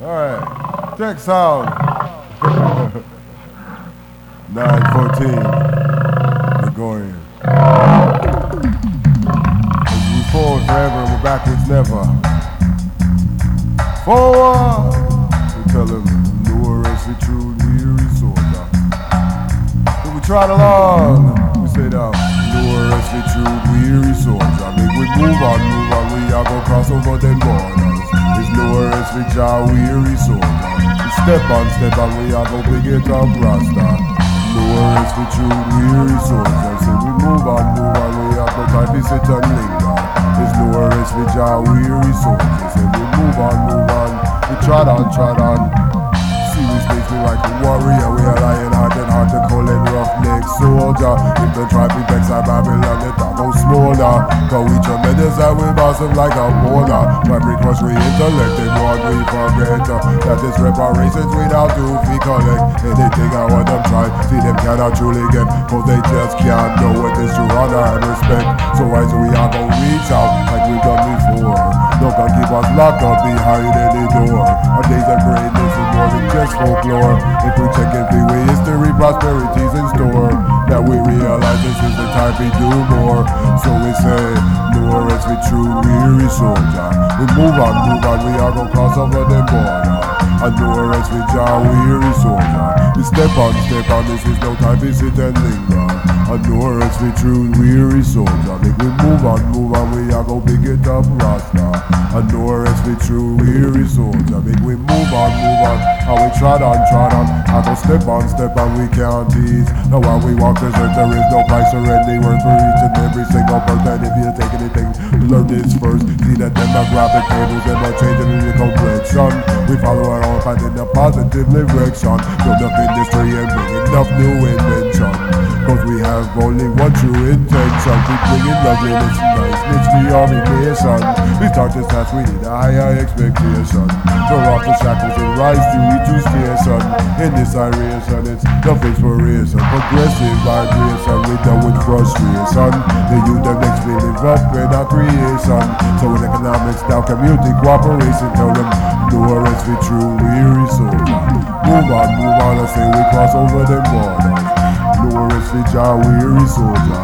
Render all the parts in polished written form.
Alright. Tech sound. 9:14. We're going. We forward forever and we're backwards never. Forward! We tell them, lure us the true weary soldier. So we trot along. We say now, lure us the true weary soldier. Make we move on, we are gonna cross over them borders. It's lure us the jaw weary soldier. We step on, we are gonna big it up, Rasta. Lure us the true weary soldier. So we move on, we have no time to sit and linger. It's lure us the jaw weary soldier. So we move on, we trot on. Serious makes me like a warrior. We are lying hard and hard to call it roughneck soldier. If the tribe vex our Babylon, it don't go smaller. Cause we tremendous and we massive like a boulder. Fabric crush we intellect and what we forget. That is reparations without do we collect. Anything I want them try, see them cannot truly get. Cause they just can't know what is true honor and respect. So why so we are gonna reach out like we've done before. No can keep us locked up behind any door. Our days of greatness is more than just folklore. If we check every history, prosperity's in store. That we realize this is the time we do more. So we say, lure us with true weary soldier. We move on, we are gonna cross over the border. And lure us with jaw weary soldier. We step on, this is no time to sit and linger. And lure us with true weary soldier. Make we move on, we are gonna big it up, Rasta. And lure us with true weary soldier. Make we move on, and we trot on. I go step on, we can't ease. Now while we walk the earth, there is no price or any worth for each and every single person. If you take anything, learn this first. See that demographic tables and not changing in the complexion. We follow our own path in a positive direction. Build up industry and bring enough new invention. Cause we have only one true intention. We bring in loveliness, niceness to our nation. We start this task, we need a higher expectation. Throw off the shackles and rise to each station. In this iration, it's the inspiration. Progressive vibration, we done with frustration. The youth that makes me live up in our creation. So in economics, now community cooperation. Tell them, lure us with true weary soldier. Move on, I say we cross over the borders. Lure us with jaw weary soldier.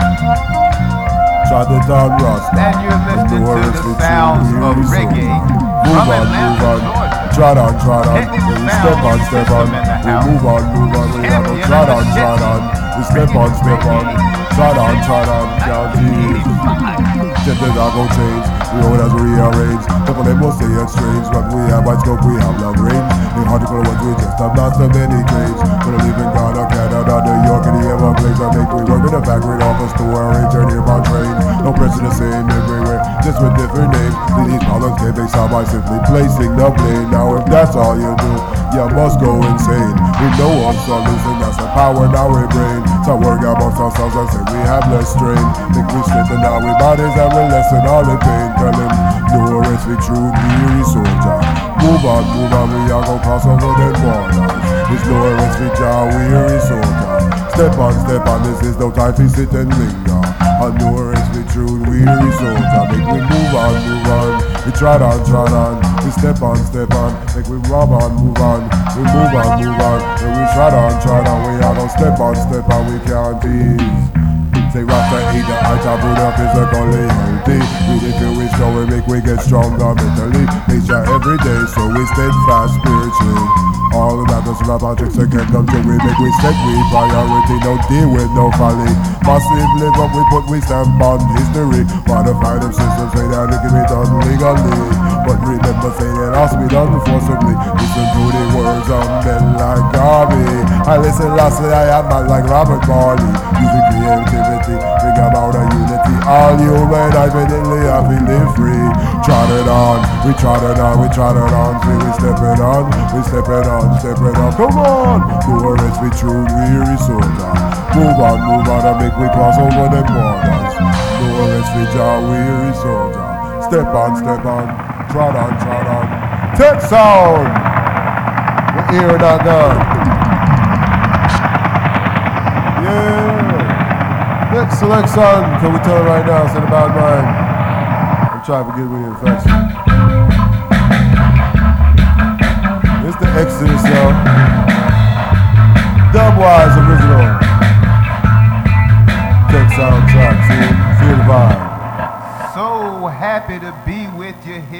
Try the down Rasta. And you're listening to the sounds of reggae from Atlanta, Georgia. Trot on. We step on. We move on. We have a trot on. We step on. Trot on. Counties. Tempers are gon' change. We own as we rearrange. Couple them will say it's strange, but we have wide scope, we have long range. The hard to call what we just have not so many games. But I live in Ghana, Canada, New York, and the Everglades. I make we work in a factory, office, store, and journey about train. No pressure the same everywhere, just with different names. See these problems can't be solved by simply placing the blame. Now if that's all you do, you must go insane. We know our solution, that's the power in our brain. So work amongst ourselves and say we have less strain. Think we strengthen our bodies and we lessen all the pain. Tell him, lure us with true weary soldier. Move on, we are gonna cross over the borders. It's lure us with jaw weary soldier. Step on, this is no time to sit and linger. And lure us with true weary soldier. Make we move on. We trot on. We step on. Make we move on. We move on. And we trot on. We are gonna step on. We can't ease. Say Rasta eat the eye taboo up physically healthy. We the feel we show we make we get stronger mentally. Nature every day so we stay fast spiritually. All of that does not politics again until we make we set we priority. No deal with no folly. Massive live up we stamp on history. Modify them systems say that it can be done legally. But remember say it has to be done forcibly. Listen to the words of men like Garvey. I listen lastly I am not like Robert Marley. Using creativity, bring about a unity. All human, evidently I feel live free. Trot it on. See we stepping on. Come on, lure us with true weary soldier. Move on, and make we cross over the borders. Lure us with jaw weary soldier. Step on, trot on. Tech sound. You hear that gun? Yeah. Next selection, can we tell it right now? It's in a bad mind. I'm trying to get rid of the infection. Exodus, yo. Dubwise original. Tech soundtrack, feel the vibe. So happy to be with you here.